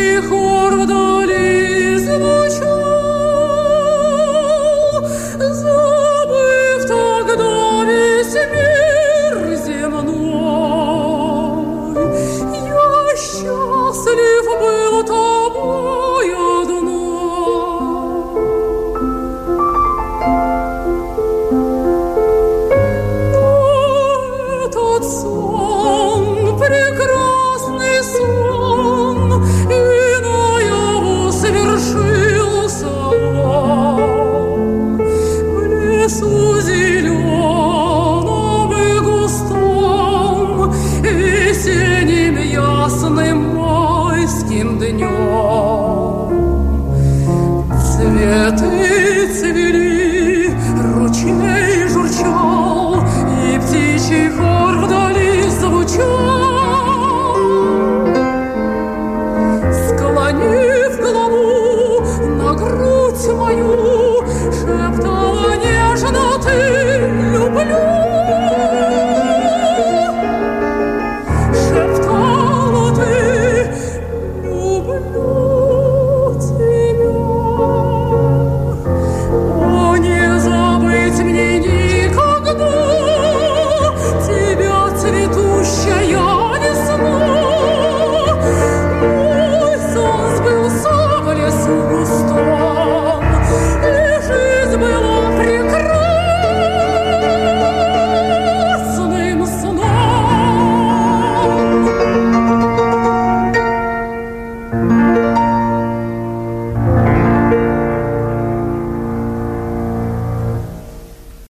И хор вдали звучал, забыв тогда весь мир земной. Я счастлив был тобой одной. Этот сон, прекрасный сон, и наяву свершился он. В лесу зеленом и густом, весенним ясным майским днем.